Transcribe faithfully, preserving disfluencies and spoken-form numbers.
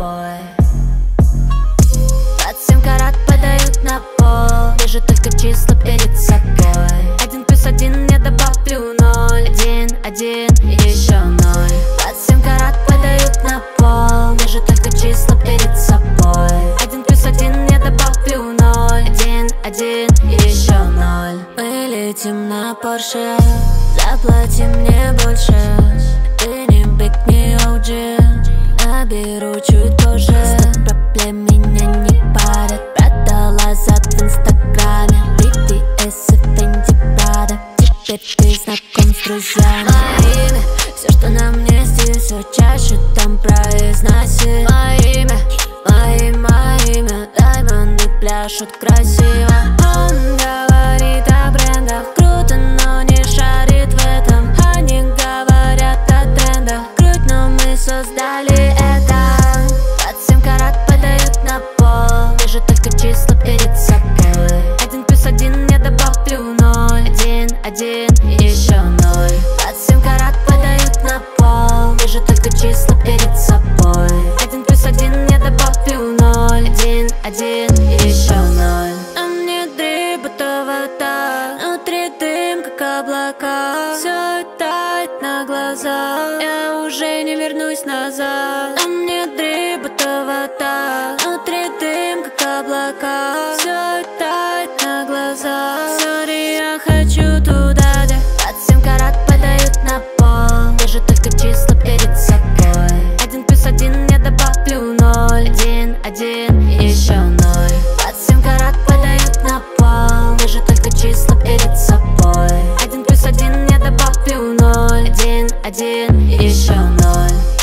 собой. Двадцать семь карат подают на пол, вижу только числа перед собой. Один плюс один я добавлю ноль. Один, один и еще ноль. Двадцать семь карат подают на пол, вижу только числа перед собой. Один плюс один я добавлю ноль. Один, один и еще ноль. Мы летим на Порше, заплати мне больше. Ты не биг, не о джи, наберу чуть позже. Сто проблем меня не парят, продала зад в инстаграме. би ти эс и Fendi Prada, теперь ты знаком с друзьями. Мое имя, все, что на мне здесь, все чаще там произноси. Мое имя, мое, мое имя, даймонды пляшут красиво. Он говорит о брендах, круто, но не шарит в этом. Они говорят о трендах, круть, но мы создали это. Двадцать семь карат подают на пол, вижу только числа перед собой. Один плюс один я добавлю ноль. Один, один и еще ноль. Двадцать семь карат подают на пол, вижу только числа перед собой. Один плюс один я добавлю ноль. Один, один и еще ноль. На мне три будто вода, внутри дым, как облака. Все тает на глазах, я уже не вернусь назад. На мне три будто вода, внутри дым, как облака. Все тает на глазах. Sorry, я хочу туда, где двадцать семь карат подают на пол, вижу только числа перед собой. Один плюс один я добавлю ноль. Один, один и еще ноль. Двадцать семь карат подают на пол, вижу только числа перед собой. Один плюс один я добавлю ноль. Один, один и еще ноль.